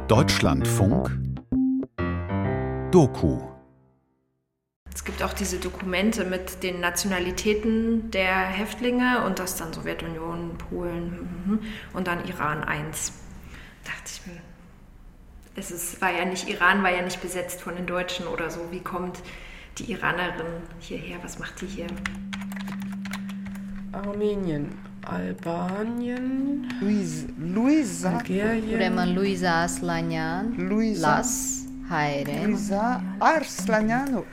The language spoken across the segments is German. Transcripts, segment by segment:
Deutschlandfunk Doku. Es gibt auch diese Dokumente mit den Nationalitäten der Häftlinge und das dann Sowjetunion, Polen und dann Iran 1. Da dachte ich mir, Iran war ja nicht besetzt von den Deutschen oder so. Wie kommt die Iranerin hierher? Was macht die hier? Armenien, Albanien, Luisa, Algerien, Luisa Aslanyan, Las, Hayre, Luisa Arslanyan,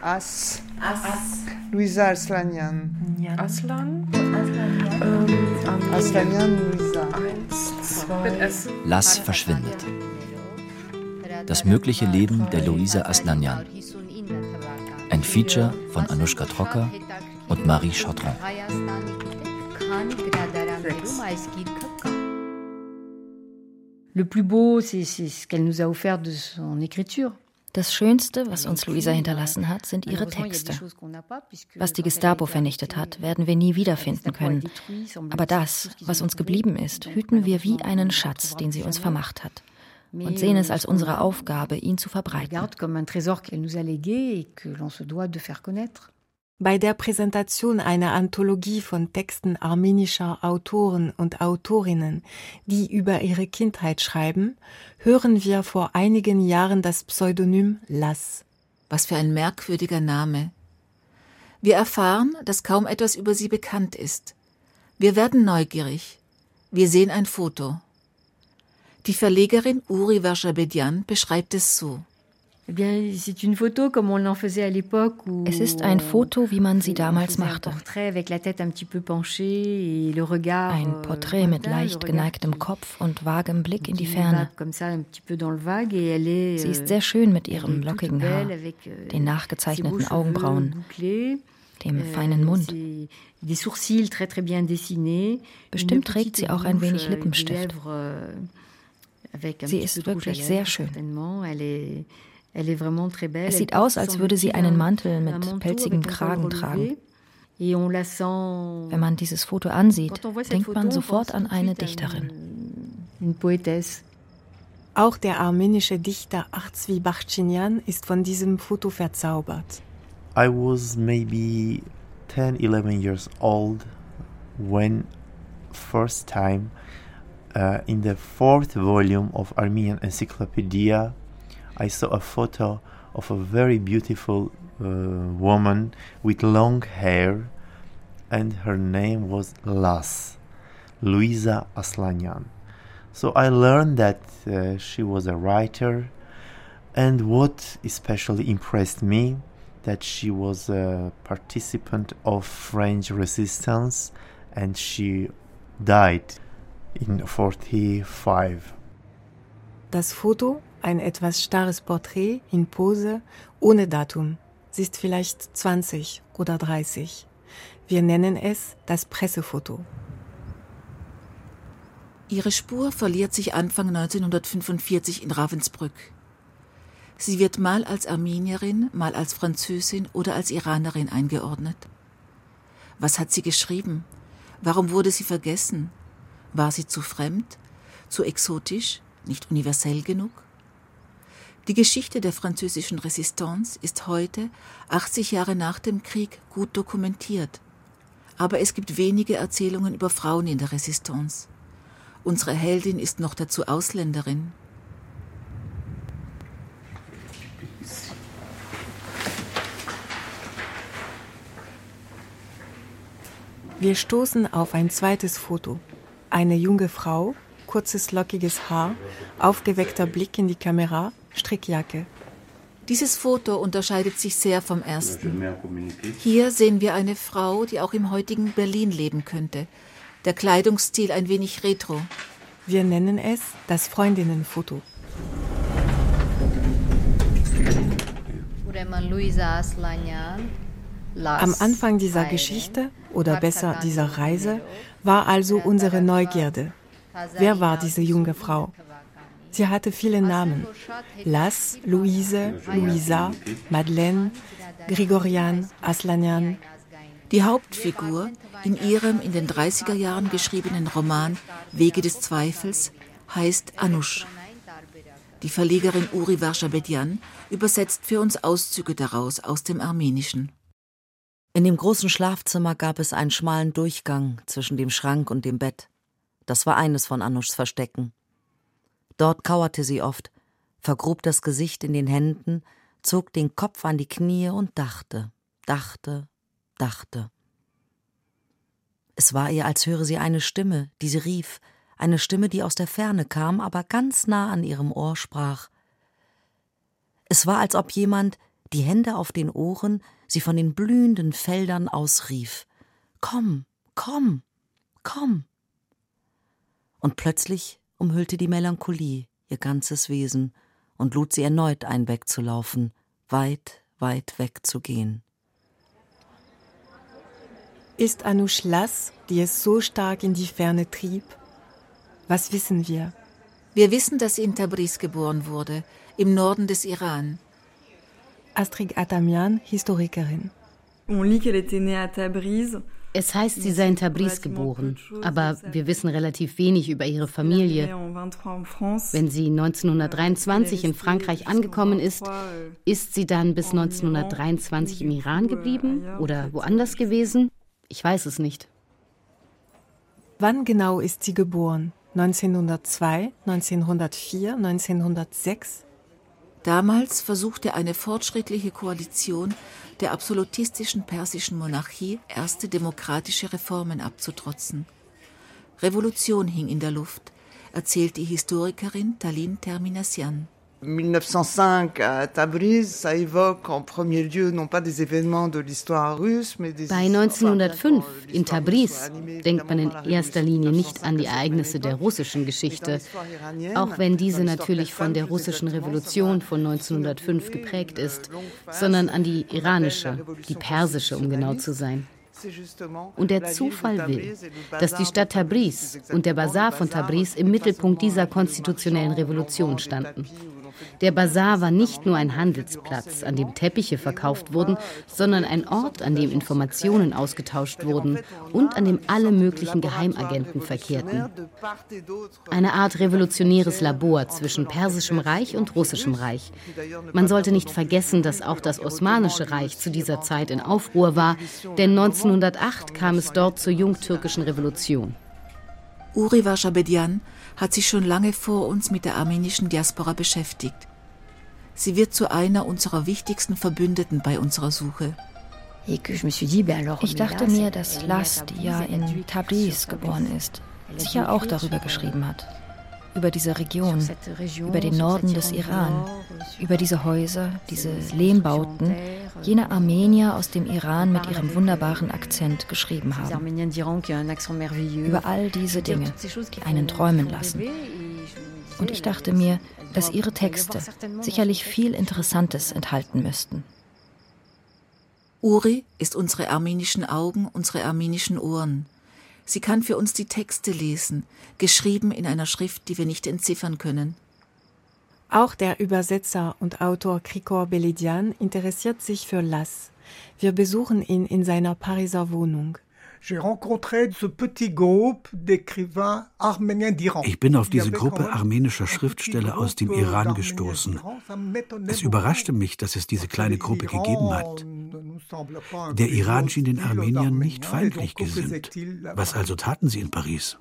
Luisa Arslanyan, Aslan, Arslanyan Luisa. 1, 2, Las verschwindet. Das mögliche Leben der Luisa Aslanyan. Ein Feature von Anushka Trocker und Marie Chautron. Le plus beau, c'est ce qu'elle nous a offert de son écriture. Das Schönste, was uns Luisa hinterlassen hat, sind ihre Texte. Was die Gestapo vernichtet hat, werden wir nie wiederfinden können. Aber das, was uns geblieben ist, hüten wir wie einen Schatz, den sie uns vermacht hat. Und sehen es als unsere Aufgabe, ihn zu verbreiten. Bei der Präsentation einer Anthologie von Texten armenischer Autoren und Autorinnen, die über ihre Kindheit schreiben, hören wir vor einigen Jahren das Pseudonym Las. Was für ein merkwürdiger Name. Wir erfahren, dass kaum etwas über sie bekannt ist. Wir werden neugierig. Wir sehen ein Foto. Die Verlegerin Uri Vershabedian beschreibt es so. Es ist ein Foto, wie man sie damals machte. Ein Porträt mit leicht geneigtem Kopf und vagem Blick in die Ferne. Sie ist sehr schön mit ihrem lockigen Haar, den nachgezeichneten Augenbrauen, dem feinen Mund. Bestimmt trägt sie auch ein wenig Lippenstift. Sie ist wirklich sehr schön. Es sieht aus, als würde sie einen Mantel mit pelzigem Kragen tragen. Wenn man dieses Foto ansieht, denkt man sofort an eine Dichterin. Auch der armenische Dichter Artzvi Bachchinyan ist von diesem Foto verzaubert. I was maybe 10, 11 years old when first time in the 4th volume of Armenian Encyclopedia I saw a photo of a very beautiful woman with long hair, and her name was Las, Luisa Aslanyan. So I learned that she was a writer, and what especially impressed me, that she was a participant of French resistance, and she died in 1945. Das Foto, ein etwas starres Porträt in Pose, ohne Datum. Sie ist vielleicht 20 oder 30. Wir nennen es das Pressefoto. Ihre Spur verliert sich Anfang 1945 in Ravensbrück. Sie wird mal als Armenierin, mal als Französin oder als Iranerin eingeordnet. Was hat sie geschrieben? Warum wurde sie vergessen? War sie zu fremd? Zu exotisch? Nicht universell genug? Die Geschichte der französischen Resistance ist heute, 80 Jahre nach dem Krieg, gut dokumentiert. Aber es gibt wenige Erzählungen über Frauen in der Resistance. Unsere Heldin ist noch dazu Ausländerin. Wir stoßen auf ein zweites Foto. Eine junge Frau, kurzes lockiges Haar, aufgeweckter Blick in die Kamera, Strickjacke. Dieses Foto unterscheidet sich sehr vom ersten. Hier sehen wir eine Frau, die auch im heutigen Berlin leben könnte. Der Kleidungsstil ein wenig retro. Wir nennen es das Freundinnenfoto. Am Anfang dieser Geschichte, oder besser dieser Reise, war also unsere Neugierde. Wer war diese junge Frau? Sie hatte viele Namen. Las, Luise, Luisa, Madeleine, Grigorian, Aslanyan. Die Hauptfigur in ihrem in den 30er Jahren geschriebenen Roman Wege des Zweifels heißt Anush. Die Verlegerin Uri Varshabedyan übersetzt für uns Auszüge daraus aus dem Armenischen. In dem großen Schlafzimmer gab es einen schmalen Durchgang zwischen dem Schrank und dem Bett. Das war eines von Anushs Verstecken. Dort kauerte sie oft, vergrub das Gesicht in den Händen, zog den Kopf an die Knie und dachte. Es war ihr, als höre sie eine Stimme, die sie rief, eine Stimme, die aus der Ferne kam, aber ganz nah an ihrem Ohr sprach. Es war, als ob jemand, die Hände auf den Ohren, sie von den blühenden Feldern ausrief. Komm, komm, komm. Und plötzlich umhüllte die Melancholie ihr ganzes Wesen und lud sie erneut ein, wegzulaufen, weit, weit wegzugehen. Ist Anush Lass, die es so stark in die Ferne trieb? Was wissen wir? Wir wissen, dass sie in Tabriz geboren wurde, im Norden des Iran. Astrid Atamian, Historikerin. Es heißt, sie sei in Tabriz geboren, aber wir wissen relativ wenig über ihre Familie. Wenn sie 1923 in Frankreich angekommen ist, ist sie dann bis 1923 im Iran geblieben oder woanders gewesen? Ich weiß es nicht. Wann genau ist sie geboren? 1902, 1904, 1906? Damals versuchte eine fortschrittliche Koalition der absolutistischen persischen Monarchie erste demokratische Reformen abzutrotzen. Revolution hing in der Luft, erzählt die Historikerin Talin Terminassian. 1905 à Tabriz, ça évoque en premier lieu non pas des événements de l'histoire russe, mais des... Bei 1905 in Tabriz denkt man in erster Linie nicht an die Ereignisse der russischen Geschichte, auch wenn diese natürlich von der russischen Revolution von 1905 geprägt ist, sondern an die iranische, die persische, um genau zu sein. Und der Zufall will, dass die Stadt Tabriz und der Basar von Tabriz im Mittelpunkt dieser konstitutionellen Revolution standen. Der Basar war nicht nur ein Handelsplatz, an dem Teppiche verkauft wurden, sondern ein Ort, an dem Informationen ausgetauscht wurden und an dem alle möglichen Geheimagenten verkehrten. Eine Art revolutionäres Labor zwischen Persischem Reich und Russischem Reich. Man sollte nicht vergessen, dass auch das Osmanische Reich zu dieser Zeit in Aufruhr war, denn 1908 kam es dort zur jungtürkischen Revolution. Uri Varshabedyan hat sich schon lange vor uns mit der armenischen Diaspora beschäftigt. Sie wird zu einer unserer wichtigsten Verbündeten bei unserer Suche. Ich dachte mir, dass Lass, die ja in Tabriz geboren ist, sicher auch darüber geschrieben hat. Über diese Region, über den Norden des Iran, über diese Häuser, diese Lehmbauten, jene Armenier aus dem Iran mit ihrem wunderbaren Akzent geschrieben haben. Über all diese Dinge, die einen träumen lassen. Und ich dachte mir, dass ihre Texte sicherlich viel Interessantes enthalten müssten. Uri ist unsere armenischen Augen, unsere armenischen Ohren. Sie kann für uns die Texte lesen, geschrieben in einer Schrift, die wir nicht entziffern können. Auch der Übersetzer und Autor Krikor Beledian interessiert sich für Lass. Wir besuchen ihn in seiner Pariser Wohnung. Ich bin auf diese Gruppe armenischer Schriftsteller aus dem Iran gestoßen. Es überraschte mich, dass es diese kleine Gruppe gegeben hat. Der Iran schien den Armeniern nicht feindlich gesinnt. Was also taten sie in Paris?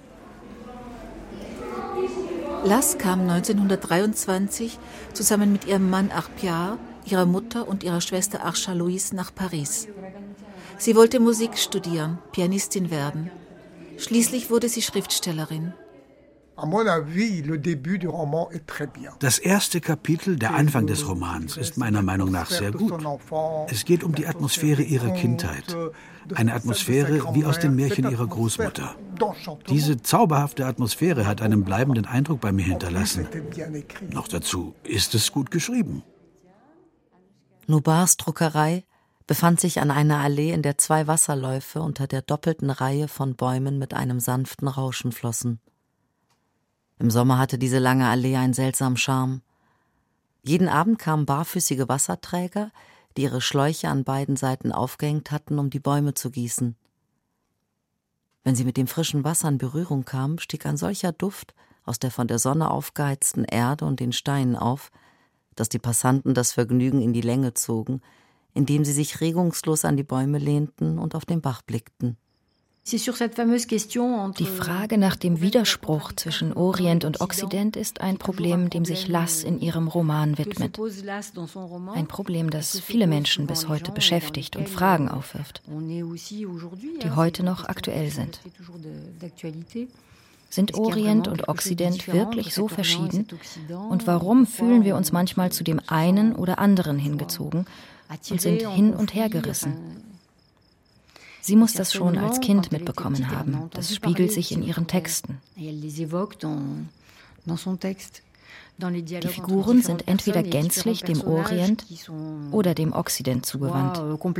Lass kam 1923 zusammen mit ihrem Mann Arpiar, ihrer Mutter und ihrer Schwester Arsha Louise nach Paris. Sie wollte Musik studieren, Pianistin werden. Schließlich wurde sie Schriftstellerin. Das erste Kapitel, der Anfang des Romans, ist meiner Meinung nach sehr gut. Es geht um die Atmosphäre ihrer Kindheit. Eine Atmosphäre wie aus dem Märchen ihrer Großmutter. Diese zauberhafte Atmosphäre hat einen bleibenden Eindruck bei mir hinterlassen. Noch dazu ist es gut geschrieben. Nubars Druckerei befand sich an einer Allee, in der 2 Wasserläufe unter der doppelten Reihe von Bäumen mit einem sanften Rauschen flossen. Im Sommer hatte diese lange Allee einen seltsamen Charme. Jeden Abend kamen barfüßige Wasserträger, die ihre Schläuche an beiden Seiten aufgehängt hatten, um die Bäume zu gießen. Wenn sie mit dem frischen Wasser in Berührung kamen, stieg ein solcher Duft aus der von der Sonne aufgeheizten Erde und den Steinen auf, dass die Passanten das Vergnügen in die Länge zogen, indem sie sich regungslos an die Bäume lehnten und auf den Bach blickten. Die Frage nach dem Widerspruch zwischen Orient und Okzident ist ein Problem, dem sich Lass in ihrem Roman widmet. Ein Problem, das viele Menschen bis heute beschäftigt und Fragen aufwirft, die heute noch aktuell sind. Sind Orient und Okzident wirklich so verschieden? Und warum fühlen wir uns manchmal zu dem einen oder anderen hingezogen und sind hin und her gerissen? Sie muss das schon als Kind mitbekommen haben. Das spiegelt sich in ihren Texten. Die Figuren sind entweder gänzlich dem Orient oder dem Okzident zugewandt.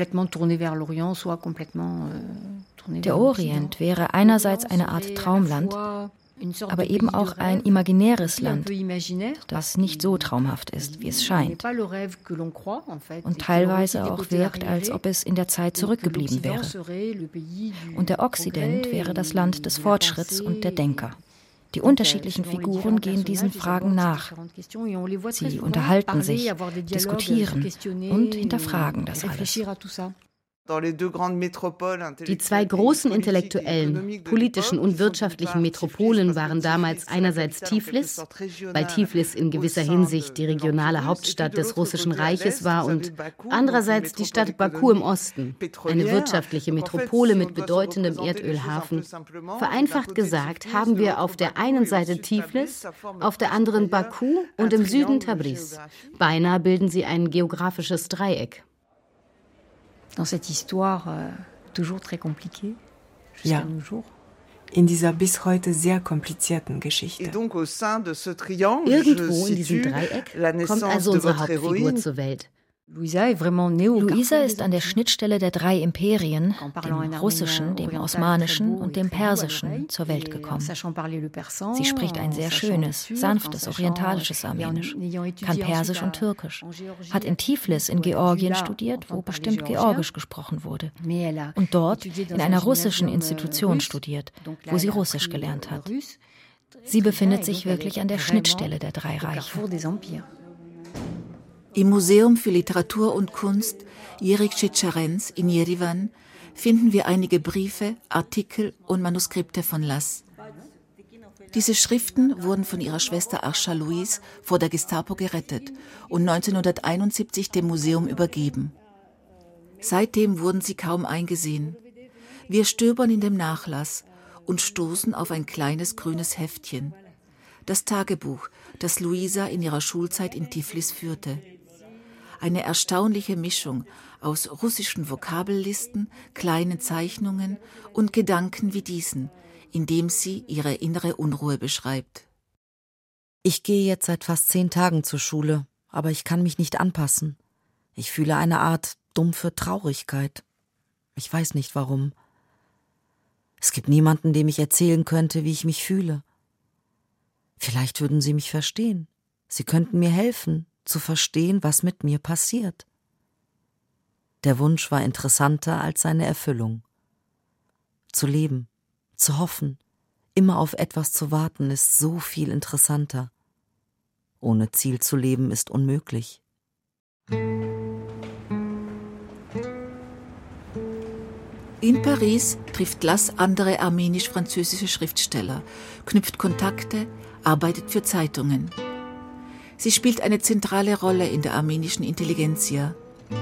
Der Orient wäre einerseits eine Art Traumland, aber eben auch ein imaginäres Land, das nicht so traumhaft ist, wie es scheint. Und teilweise auch wirkt, als ob es in der Zeit zurückgeblieben wäre. Und der Okzident wäre das Land des Fortschritts und der Denker. Die unterschiedlichen Figuren gehen diesen Fragen nach. Sie unterhalten sich, diskutieren und hinterfragen das alles. Die zwei großen intellektuellen, politischen und wirtschaftlichen Metropolen waren damals einerseits Tiflis, weil Tiflis in gewisser Hinsicht die regionale Hauptstadt des Russischen Reiches war, und andererseits die Stadt Baku im Osten, eine wirtschaftliche Metropole mit bedeutendem Erdölhafen. Vereinfacht gesagt haben wir auf der einen Seite Tiflis, auf der anderen Baku und im Süden Tabriz. Beinahe bilden sie ein geografisches Dreieck. Ja, in dieser bis heute sehr komplizierten Geschichte. Irgendwo in diesem Dreieck kommt also unsere Hauptfigur zur Welt. Luisa ist an der Schnittstelle der drei Imperien, dem russischen, dem osmanischen und dem persischen, zur Welt gekommen. Sie spricht ein sehr schönes, sanftes, orientalisches Armenisch, kann Persisch und Türkisch, hat in Tiflis in Georgien studiert, wo bestimmt Georgisch gesprochen wurde, und dort in einer russischen Institution studiert, wo sie Russisch gelernt hat. Sie befindet sich wirklich an der Schnittstelle der drei Reiche. Im Museum für Literatur und Kunst Jirik Tschitscharens in Jerewan finden wir einige Briefe, Artikel und Manuskripte von Lass. Diese Schriften wurden von ihrer Schwester Arscha Louise vor der Gestapo gerettet und 1971 dem Museum übergeben. Seitdem wurden sie kaum eingesehen. Wir stöbern in dem Nachlass und stoßen auf ein kleines grünes Heftchen. Das Tagebuch, das Luisa in ihrer Schulzeit in Tiflis führte. Eine erstaunliche Mischung aus russischen Vokabellisten, kleinen Zeichnungen und Gedanken wie diesen, in dem sie ihre innere Unruhe beschreibt. Ich gehe jetzt seit fast 10 Tagen zur Schule, aber ich kann mich nicht anpassen. Ich fühle eine Art dumpfe Traurigkeit. Ich weiß nicht warum. Es gibt niemanden, dem ich erzählen könnte, wie ich mich fühle. Vielleicht würden Sie mich verstehen. Sie könnten mir helfen, zu verstehen, was mit mir passiert. Der Wunsch war interessanter als seine Erfüllung. Zu leben, zu hoffen, immer auf etwas zu warten, ist so viel interessanter. Ohne Ziel zu leben ist unmöglich. In Paris trifft Lass andere armenisch-französische Schriftsteller, knüpft Kontakte, arbeitet für Zeitungen. Sie spielt eine zentrale Rolle in der armenischen Intelligenzia.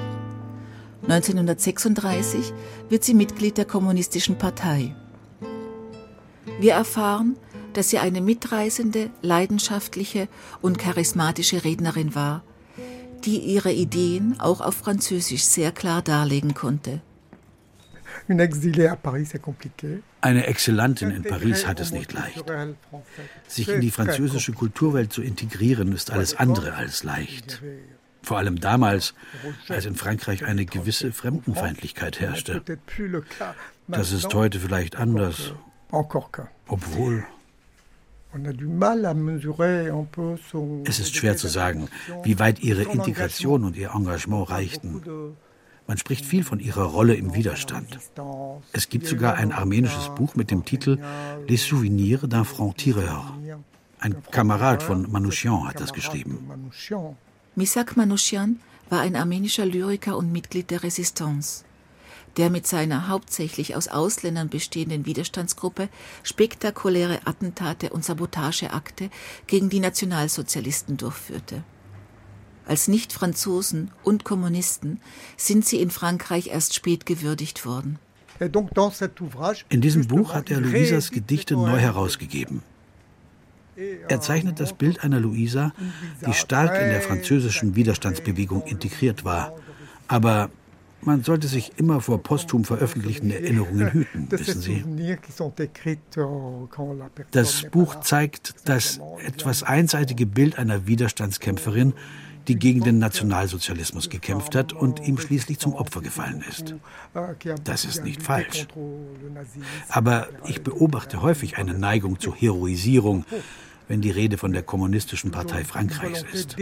1936 wird sie Mitglied der Kommunistischen Partei. Wir erfahren, dass sie eine mitreißende, leidenschaftliche und charismatische Rednerin war, die ihre Ideen auch auf Französisch sehr klar darlegen konnte. Eine Exilantin in Paris hat es nicht leicht. Sich in die französische Kulturwelt zu integrieren, ist alles andere als leicht. Vor allem damals, als in Frankreich eine gewisse Fremdenfeindlichkeit herrschte. Das ist heute vielleicht anders. Obwohl... Es ist schwer zu sagen, wie weit ihre Integration und ihr Engagement reichten. Man spricht viel von ihrer Rolle im Widerstand. Es gibt sogar ein armenisches Buch mit dem Titel Les Souvenirs d'un Franc-Tireur, Ein Kamerad von Manouchian hat das geschrieben. Misak Manouchian war ein armenischer Lyriker und Mitglied der Resistance, der mit seiner hauptsächlich aus Ausländern bestehenden Widerstandsgruppe spektakuläre Attentate und Sabotageakte gegen die Nationalsozialisten durchführte. Als Nicht-Franzosen und Kommunisten sind sie in Frankreich erst spät gewürdigt worden. In diesem Buch hat er Luisas Gedichte neu herausgegeben. Er zeichnet das Bild einer Luisa, die stark in der französischen Widerstandsbewegung integriert war. Aber man sollte sich immer vor posthum veröffentlichten Erinnerungen hüten, wissen Sie. Das Buch zeigt das etwas einseitige Bild einer Widerstandskämpferin, die gegen den Nationalsozialismus gekämpft hat und ihm schließlich zum Opfer gefallen ist. Das ist nicht falsch. Aber ich beobachte häufig eine Neigung zur Heroisierung, wenn die Rede von der Kommunistischen Partei Frankreichs ist.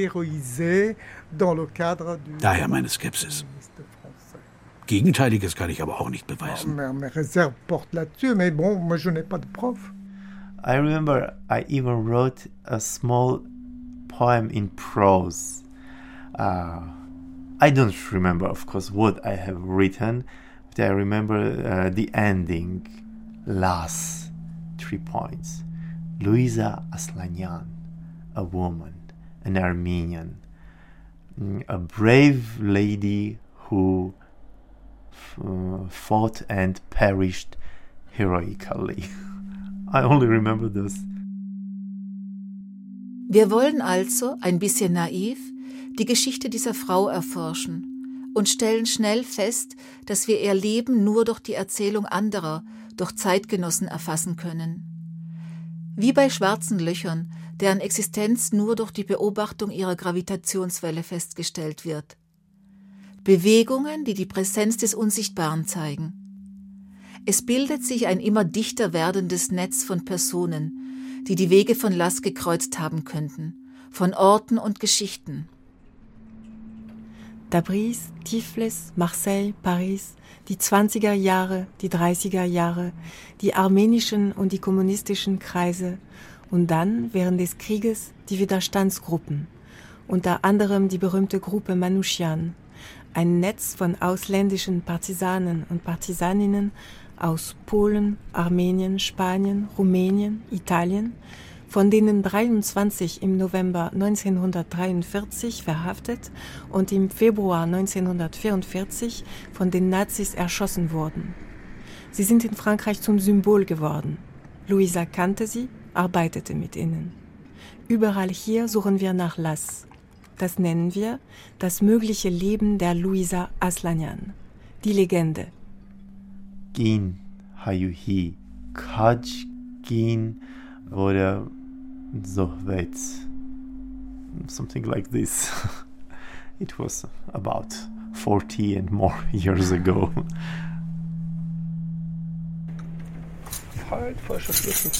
Daher meine Skepsis. Gegenteiliges kann ich aber auch nicht beweisen. I remember I even wrote a small poem in prose. I don't remember, of course, what I have written, but I remember the ending, last 3 points. Luisa Aslanyan, a woman, an Armenian, a brave lady who fought and perished heroically. I only remember this. Wir wollen also, ein bisschen naiv, die Geschichte dieser Frau erforschen und stellen schnell fest, dass wir ihr Leben nur durch die Erzählung anderer, durch Zeitgenossen erfassen können. Wie bei schwarzen Löchern, deren Existenz nur durch die Beobachtung ihrer Gravitationswelle festgestellt wird. Bewegungen, die die Präsenz des Unsichtbaren zeigen. Es bildet sich ein immer dichter werdendes Netz von Personen, die die Wege von Lass gekreuzt haben könnten, von Orten und Geschichten. Tabriz, Tiflis, Marseille, Paris, die 20er Jahre, die 30er Jahre, die armenischen und die kommunistischen Kreise und dann während des Krieges die Widerstandsgruppen, unter anderem die berühmte Gruppe Manouchian, ein Netz von ausländischen Partisanen und Partisaninnen aus Polen, Armenien, Spanien, Rumänien, Italien, von denen 23 im November 1943 verhaftet und im Februar 1944 von den Nazis erschossen wurden. Sie sind in Frankreich zum Symbol geworden. Luisa kannte sie, arbeitete mit ihnen. Überall hier suchen wir nach Lass. Das nennen wir das mögliche Leben der Luisa Aslanyan, die Legende. Gin hayuhi kaj gin oder Sohvet, something like this. It was about 40 and more years ago. Halt, falscher Schlüssel.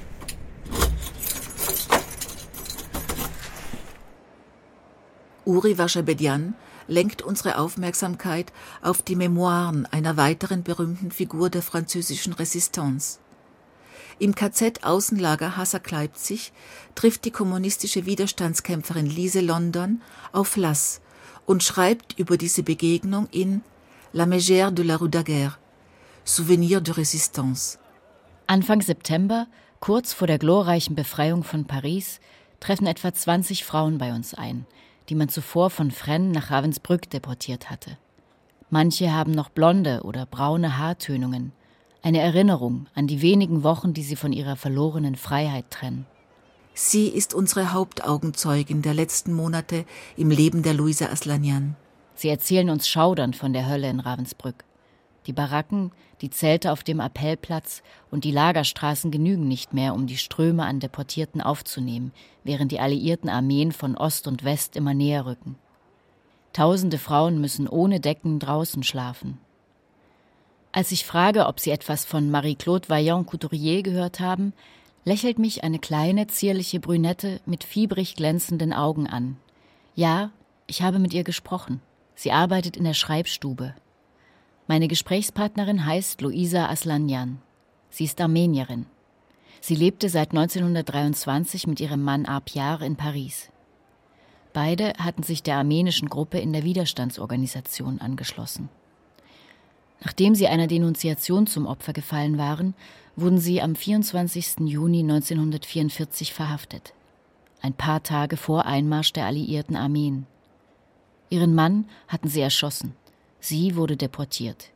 Uri Vaschabedian lenkt unsere Aufmerksamkeit auf die Memoiren einer weiteren berühmten Figur der französischen Resistance. Im KZ-Außenlager Hassack Leipzig trifft die kommunistische Widerstandskämpferin Lise London auf Lass und schreibt über diese Begegnung in La Mégère de la Rue Daguerre, Souvenir de Résistance. Anfang September, kurz vor der glorreichen Befreiung von Paris, treffen etwa 20 Frauen bei uns ein, die man zuvor von Fresnes nach Ravensbrück deportiert hatte. Manche haben noch blonde oder braune Haartönungen, eine Erinnerung an die wenigen Wochen, die sie von ihrer verlorenen Freiheit trennen. Sie ist unsere Hauptaugenzeugin der letzten Monate im Leben der Luisa Aslanyan. Sie erzählen uns schaudernd von der Hölle in Ravensbrück. Die Baracken, die Zelte auf dem Appellplatz und die Lagerstraßen genügen nicht mehr, um die Ströme an Deportierten aufzunehmen, während die alliierten Armeen von Ost und West immer näher rücken. Tausende Frauen müssen ohne Decken draußen schlafen. Als ich frage, ob sie etwas von Marie-Claude Vaillant-Couturier gehört haben, lächelt mich eine kleine, zierliche Brünette mit fiebrig glänzenden Augen an. Ja, ich habe mit ihr gesprochen. Sie arbeitet in der Schreibstube. Meine Gesprächspartnerin heißt Luisa Aslanyan. Sie ist Armenierin. Sie lebte seit 1923 mit ihrem Mann Arpiar in Paris. Beide hatten sich der armenischen Gruppe in der Widerstandsorganisation angeschlossen. Nachdem sie einer Denunziation zum Opfer gefallen waren, wurden sie am 24. Juni 1944 verhaftet. Ein paar Tage vor Einmarsch der alliierten Armeen. Ihren Mann hatten sie erschossen. Sie wurde deportiert.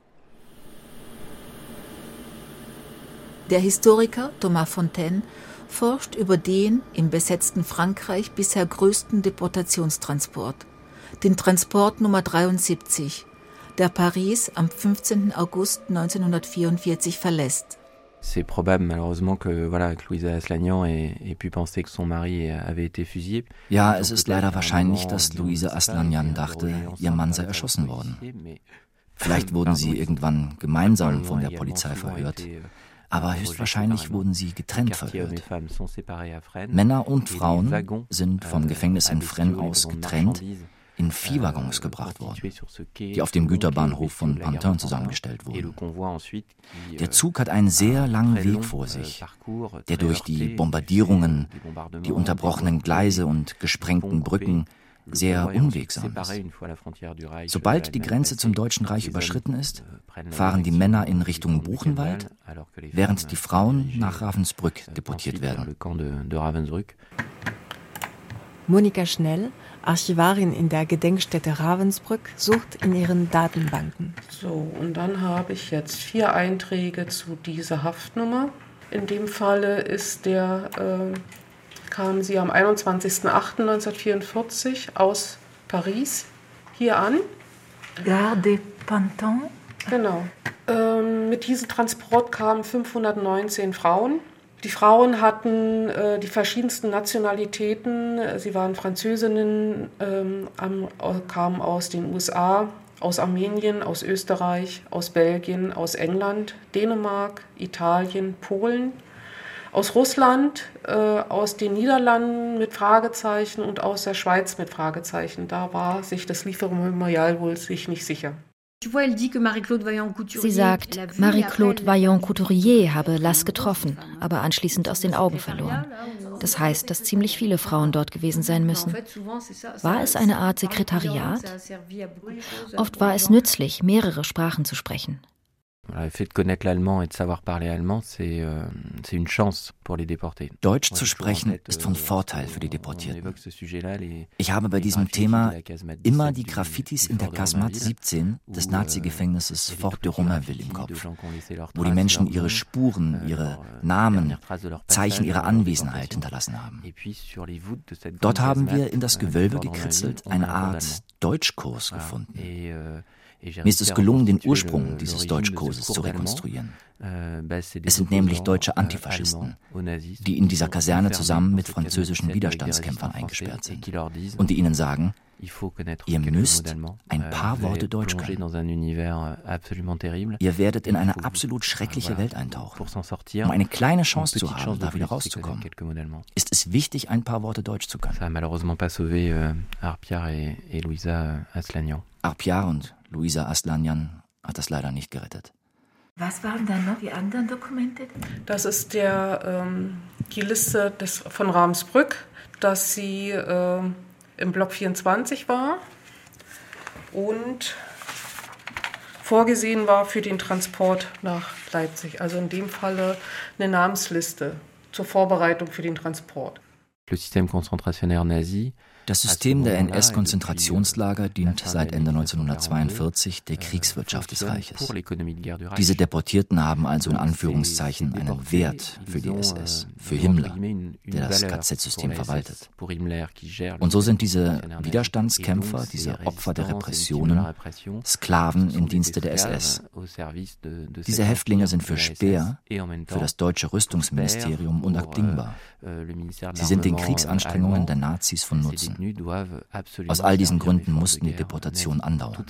Der Historiker Thomas Fontaine forscht über den im besetzten Frankreich bisher größten Deportationstransport, den Transport Nummer 73, der Paris am 15. August 1944 verlässt. C'est probable malheureusement que Luisa Aslanyan ait pu penser que son mari avait été fusillé. Ja, es ist leider wahrscheinlich, dass Luisa Aslanyan dachte, ihr Mann sei erschossen worden. Vielleicht wurden sie irgendwann gemeinsam von der Polizei verhört. Aber höchstwahrscheinlich wurden sie getrennt verhört. Männer und Frauen sind vom Gefängnis in Fresnes aus getrennt in Viehwaggons gebracht worden, die auf dem Güterbahnhof von Pantin zusammengestellt wurden. Der Zug hat einen sehr langen Weg vor sich, der durch die Bombardierungen, die unterbrochenen Gleise und gesprengten Brücken sehr unwegsam ist. Sobald die Grenze zum Deutschen Reich überschritten ist, fahren die Männer in Richtung Buchenwald, während die Frauen nach Ravensbrück deportiert werden. Monika Schnell, Archivarin in der Gedenkstätte Ravensbrück, sucht in ihren Datenbanken. So, und dann habe ich jetzt 4 Einträge zu dieser Haftnummer. In dem Falle kam sie am 21.08.1944 aus Paris hier an. Gare de Pantin. Genau. Mit diesem Transport kamen 519 Frauen. Die Frauen hatten die verschiedensten Nationalitäten. Sie waren Französinnen, kamen aus den USA, aus Armenien, aus Österreich, aus Belgien, aus England, Dänemark, Italien, Polen, aus Russland, aus den Niederlanden mit Fragezeichen und aus der Schweiz mit Fragezeichen. Da war sich das Liefermemorial wohl sich nicht sicher. Sie sagt, Marie-Claude Vaillant-Couturier habe Lass getroffen, aber anschließend aus den Augen verloren. Das heißt, dass ziemlich viele Frauen dort gewesen sein müssen. War es eine Art Sekretariat? Oft war es nützlich, mehrere Sprachen zu sprechen. Deutsch zu sprechen ist von Vorteil für die Deportierten. Ich habe bei diesem Thema immer die Graffitis in der Casemate 17 des Nazi-Gefängnisses Fort de Romainville im Kopf, wo die Menschen ihre Spuren, ihre Namen, Zeichen ihrer Anwesenheit hinterlassen haben. Dort haben wir in das Gewölbe gekritzelt eine Art Deutschkurs gefunden. Mir ist es gelungen, den Ursprung dieses Deutschkurses zu rekonstruieren. Es sind nämlich deutsche Antifaschisten, die in dieser Kaserne zusammen mit französischen Widerstandskämpfern eingesperrt sind und die ihnen sagen, ihr müsst ein paar Worte Deutsch können. Ihr werdet in eine absolut schreckliche Welt eintauchen. Um eine kleine Chance zu haben, da wieder rauszukommen, ist es wichtig, ein paar Worte Deutsch zu können. Arpiar und Luisa Aslanyan hat das leider nicht gerettet. Was waren dann noch die anderen Dokumente? Das ist die Liste von Ravensbrück, dass sie im Block 24 war und vorgesehen war für den Transport nach Leipzig. Also in dem Falle eine Namensliste zur Vorbereitung für den Transport. Le système concentrationnaire nazi. Das System der NS-Konzentrationslager dient seit Ende 1942 der Kriegswirtschaft des Reiches. Diese Deportierten haben also in Anführungszeichen einen Wert für die SS, für Himmler, der das KZ-System verwaltet. Und so sind diese Widerstandskämpfer, diese Opfer der Repressionen, Sklaven im Dienste der SS. Diese Häftlinge sind für Speer, für das deutsche Rüstungsministerium unabdingbar. Sie sind den Kriegsanstrengungen der Nazis von Nutzen. Aus all diesen Gründen mussten die Deportationen andauern.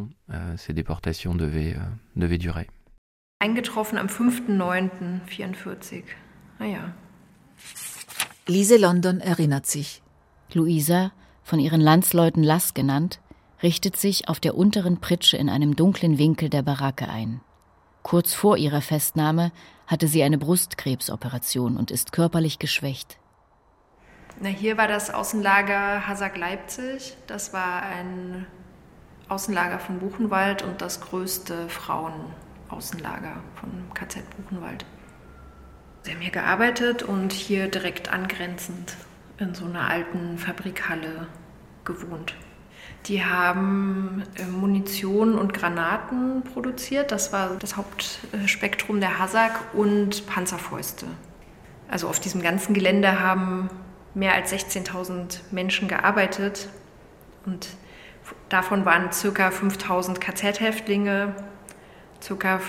Eingetroffen am 5.9.44. Naja. Lise London erinnert sich. Luisa, von ihren Landsleuten Lass genannt, richtet sich auf der unteren Pritsche in einem dunklen Winkel der Baracke ein. Kurz vor ihrer Festnahme hatte sie eine Brustkrebsoperation und ist körperlich geschwächt. Hier war das Außenlager Hasak-Leipzig. Das war ein Außenlager von Buchenwald und das größte Frauenaußenlager von KZ Buchenwald. Sie haben hier gearbeitet und hier direkt angrenzend in so einer alten Fabrikhalle gewohnt. Die haben Munition und Granaten produziert. Das war das Hauptspektrum der Hasak und Panzerfäuste. Also auf diesem ganzen Gelände haben mehr als 16.000 Menschen gearbeitet und davon waren ca. 5.000 KZ-Häftlinge, ca.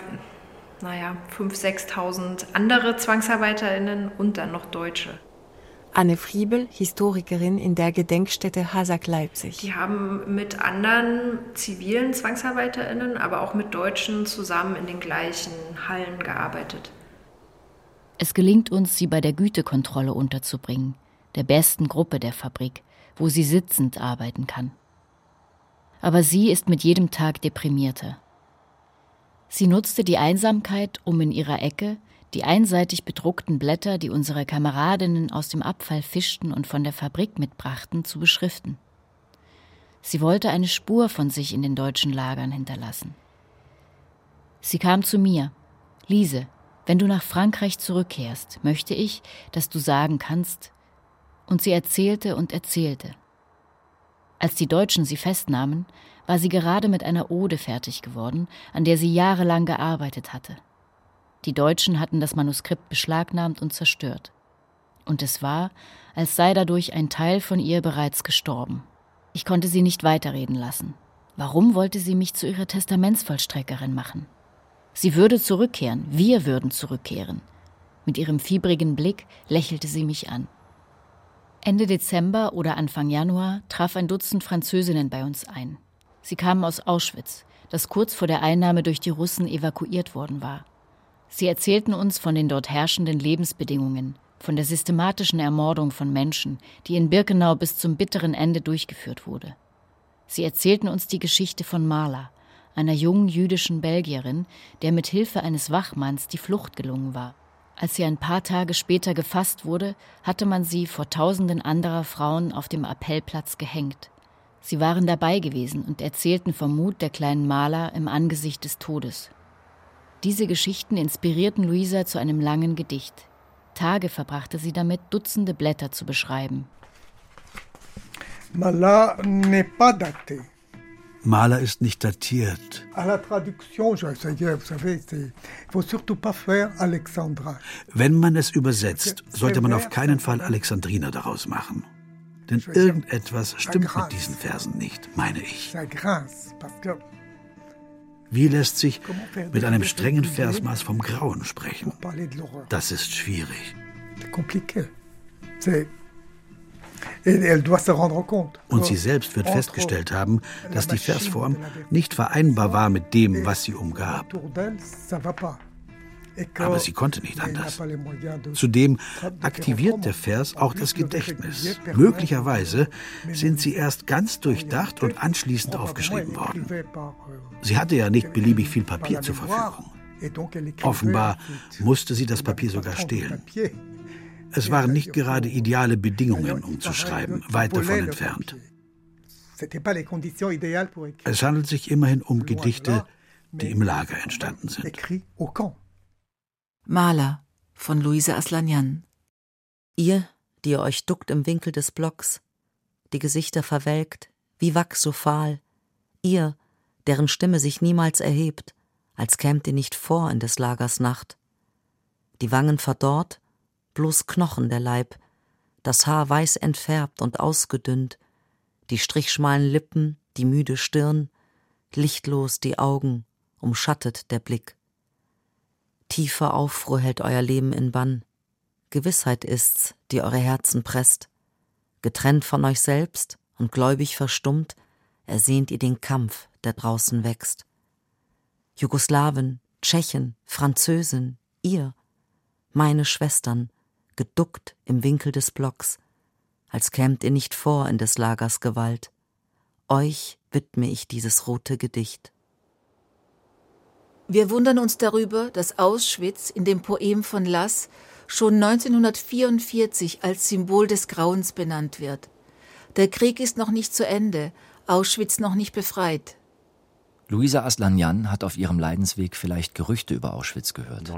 5.000, 6.000 andere ZwangsarbeiterInnen und dann noch Deutsche. Anne Friebel, Historikerin in der Gedenkstätte Hasak-Leipzig. Die haben mit anderen zivilen ZwangsarbeiterInnen, aber auch mit Deutschen zusammen in den gleichen Hallen gearbeitet. Es gelingt uns, sie bei der Gütekontrolle unterzubringen, der besten Gruppe der Fabrik, wo sie sitzend arbeiten kann. Aber sie ist mit jedem Tag deprimierter. Sie nutzte die Einsamkeit, um in ihrer Ecke die einseitig bedruckten Blätter, die unsere Kameradinnen aus dem Abfall fischten und von der Fabrik mitbrachten, zu beschriften. Sie wollte eine Spur von sich in den deutschen Lagern hinterlassen. Sie kam zu mir: Lise, wenn du nach Frankreich zurückkehrst, möchte ich, dass du sagen kannst. Und sie erzählte und erzählte. Als die Deutschen sie festnahmen, war sie gerade mit einer Ode fertig geworden, an der sie jahrelang gearbeitet hatte. Die Deutschen hatten das Manuskript beschlagnahmt und zerstört. Und es war, als sei dadurch ein Teil von ihr bereits gestorben. Ich konnte sie nicht weiterreden lassen. Warum wollte sie mich zu ihrer Testamentsvollstreckerin machen? Sie würde zurückkehren, wir würden zurückkehren. Mit ihrem fiebrigen Blick lächelte sie mich an. Ende Dezember oder Anfang Januar traf ein Dutzend Französinnen bei uns ein. Sie kamen aus Auschwitz, das kurz vor der Einnahme durch die Russen evakuiert worden war. Sie erzählten uns von den dort herrschenden Lebensbedingungen, von der systematischen Ermordung von Menschen, die in Birkenau bis zum bitteren Ende durchgeführt wurde. Sie erzählten uns die Geschichte von Marla, einer jungen jüdischen Belgierin, der mit Hilfe eines Wachmanns die Flucht gelungen war. Als sie ein paar Tage später gefasst wurde, hatte man sie vor Tausenden anderer Frauen auf dem Appellplatz gehängt. Sie waren dabei gewesen und erzählten vom Mut der kleinen Marla im Angesicht des Todes. Diese Geschichten inspirierten Luisa zu einem langen Gedicht. Tage verbrachte sie damit, Dutzende Blätter zu beschreiben. Marla n'est pas datée. Marla ist nicht datiert. Wenn man es übersetzt, sollte man auf keinen Fall Alexandriner daraus machen. Denn irgendetwas stimmt mit diesen Versen nicht, meine ich. Wie lässt sich mit einem strengen Versmaß vom Grauen sprechen? Das ist schwierig. Und sie selbst wird festgestellt haben, dass die Versform nicht vereinbar war mit dem, was sie umgab. Aber sie konnte nicht anders. Zudem aktiviert der Vers auch das Gedächtnis. Möglicherweise sind sie erst ganz durchdacht und anschließend aufgeschrieben worden. Sie hatte ja nicht beliebig viel Papier zur Verfügung. Offenbar musste sie das Papier sogar stehlen. Es waren nicht gerade ideale Bedingungen, um zu schreiben, weit davon entfernt. Es handelt sich immerhin um Gedichte, die im Lager entstanden sind. Marla von Luise Aslanjan. Ihr, die ihr euch duckt im Winkel des Blocks, die Gesichter verwelkt, wie Wachs so fahl, ihr, deren Stimme sich niemals erhebt, als kämt ihr nicht vor in des Lagers Nacht. Die Wangen verdorrt, bloß Knochen der Leib, das Haar weiß entfärbt und ausgedünnt, die strichschmalen Lippen, die müde Stirn, lichtlos die Augen, umschattet der Blick. Tiefer Aufruhr hält euer Leben in Bann. Gewissheit ist's, die eure Herzen presst. Getrennt von euch selbst und gläubig verstummt, ersehnt ihr den Kampf, der draußen wächst. Jugoslawen, Tschechen, Französin, ihr, meine Schwestern, geduckt im Winkel des Blocks, als kämt ihr nicht vor in des Lagers Gewalt. Euch widme ich dieses rote Gedicht. Wir wundern uns darüber, dass Auschwitz in dem Poem von Lass schon 1944 als Symbol des Grauens benannt wird. Der Krieg ist noch nicht zu Ende, Auschwitz noch nicht befreit. Louisa Aslanyan hat auf ihrem Leidensweg vielleicht Gerüchte über Auschwitz gehört.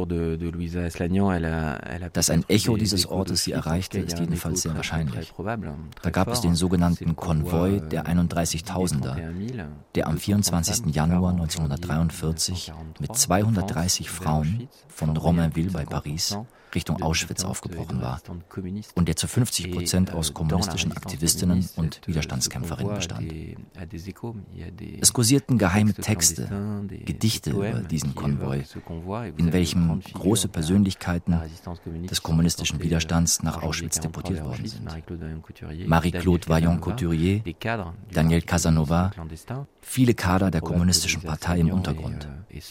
Dass ein Echo dieses Ortes sie erreichte, ist jedenfalls sehr wahrscheinlich. Da gab es den sogenannten Konvoi der 31.000er, der am 24. Januar 1943 mit 230 Frauen von Romainville bei Paris Richtung Auschwitz aufgebrochen war und der zu 50% aus kommunistischen Aktivistinnen und Widerstandskämpferinnen bestand. Es kursierten geheime Texte, Gedichte über diesen Konvoi, in welchem große Persönlichkeiten des kommunistischen Widerstands nach Auschwitz deportiert worden sind. Marie-Claude Vaillant-Couturier, Daniel Casanova, viele Kader der kommunistischen Partei im Untergrund.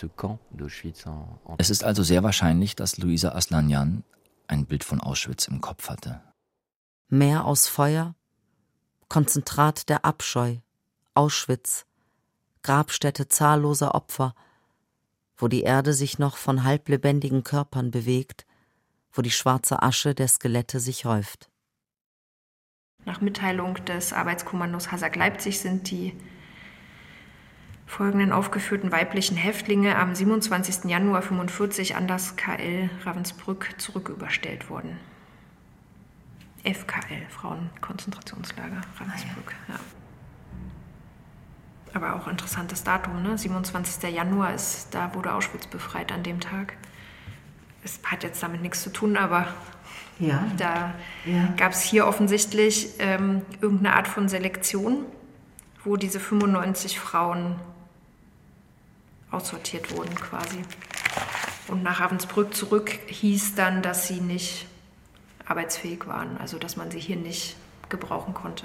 Es ist also sehr wahrscheinlich, dass Louisa Aslanyan ein Bild von Auschwitz im Kopf hatte. Meer aus Feuer, Konzentrat der Abscheu, Auschwitz, Grabstätte zahlloser Opfer, wo die Erde sich noch von halblebendigen Körpern bewegt, wo die schwarze Asche der Skelette sich häuft. Nach Mitteilung des Arbeitskommandos Hasag Leipzig sind die folgenden aufgeführten weiblichen Häftlinge am 27. Januar 1945 an das KL Ravensbrück zurücküberstellt worden. FKL, Frauenkonzentrationslager Ravensbrück. Ja. Aber auch interessantes Datum, ne? 27. Januar da wurde Auschwitz befreit an dem Tag. Es hat jetzt damit nichts zu tun, aber da gab es hier offensichtlich irgendeine Art von Selektion, wo diese 95 Frauen aussortiert wurden quasi. Und nach Ravensbrück zurück hieß dann, dass sie nicht arbeitsfähig waren, also dass man sie hier nicht gebrauchen konnte.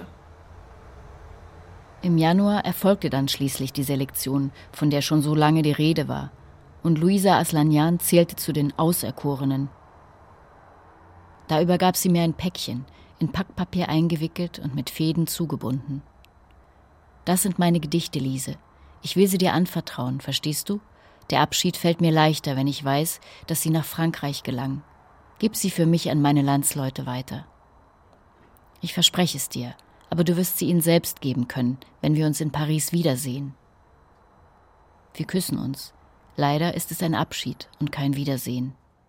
Im Januar erfolgte dann schließlich die Selektion, von der schon so lange die Rede war. Und Louisa Aslanyan zählte zu den Auserkorenen. Da übergab sie mir ein Päckchen, in Packpapier eingewickelt und mit Fäden zugebunden. Das sind meine Gedichte, Lise. Ich will sie dir anvertrauen, verstehst du? Der Abschied fällt mir leichter, wenn ich weiß, dass sie nach Frankreich gelangen. Gib sie für mich an meine Landsleute weiter. Ich verspreche es dir, aber du wirst sie ihnen selbst geben können, wenn wir uns in Paris wiedersehen. Wir küssen uns. Leider ist es ein Abschied und kein Wiedersehen.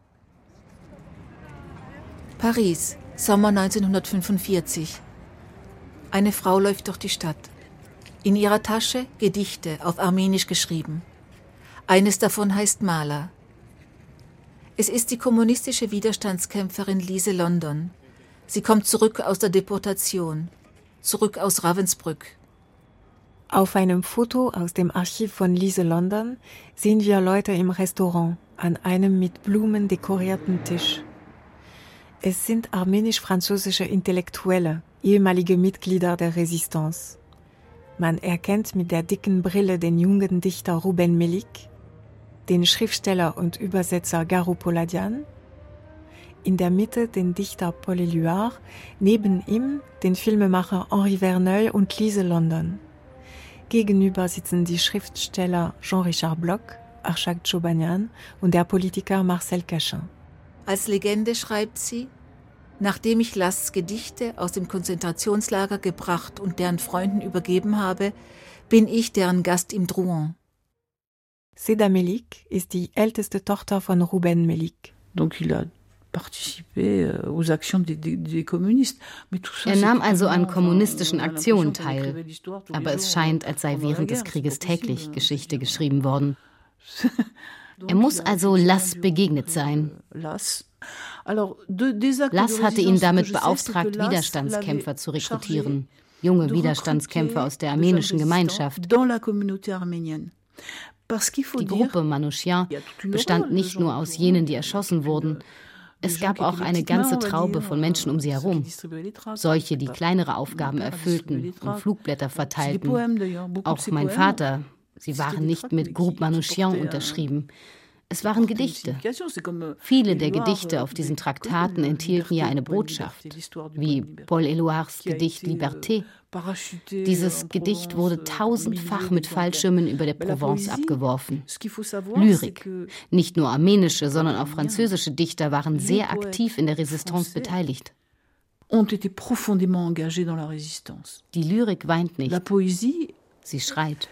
Paris, Sommer 1945. Eine Frau läuft durch die Stadt. In ihrer Tasche Gedichte auf Armenisch geschrieben. Eines davon heißt Maler. Es ist die kommunistische Widerstandskämpferin Lise London. Sie kommt zurück aus der Deportation, zurück aus Ravensbrück. Auf einem Foto aus dem Archiv von Lise London sehen wir Leute im Restaurant an einem mit Blumen dekorierten Tisch. Es sind armenisch-französische Intellektuelle, ehemalige Mitglieder der Resistance. Man erkennt mit der dicken Brille den jungen Dichter Rouben Melik, den Schriftsteller und Übersetzer Garo Poladian, in der Mitte den Dichter Paul Éluard, neben ihm den Filmemacher Henri Verneuil und Lise London. Gegenüber sitzen die Schriftsteller Jean-Richard Bloch, Arshak Chobanian und der Politiker Marcel Cachin. Als Legende schreibt sie: Nachdem ich Lass Gedichte aus dem Konzentrationslager gebracht und deren Freunden übergeben habe, bin ich deren Gast im Drouin. Seda Melik ist die älteste Tochter von Rouben Melik. Er nahm also an kommunistischen Aktionen teil, aber es scheint, als sei während des Krieges täglich Geschichte geschrieben worden. Er muss also Lass begegnet sein. Lass hatte ihn damit beauftragt, Widerstandskämpfer zu rekrutieren, junge Widerstandskämpfer aus der armenischen Gemeinschaft. Die Gruppe Manouchian bestand nicht nur aus jenen, die erschossen wurden. Es gab auch eine ganze Traube von Menschen um sie herum. Solche, die kleinere Aufgaben erfüllten und Flugblätter verteilten. Auch mein Vater. Sie waren nicht mit Groupe Manouchian unterschrieben. Es waren Gedichte. Viele der Gedichte auf diesen Traktaten enthielten ja eine Botschaft, wie Paul Éluards Gedicht Liberté. Dieses Gedicht wurde tausendfach mit Fallschirmen über der Provence abgeworfen. Lyrik. Nicht nur armenische, sondern auch französische Dichter waren sehr aktiv in der Resistance beteiligt. Die Lyrik weint nicht. Sie schreit.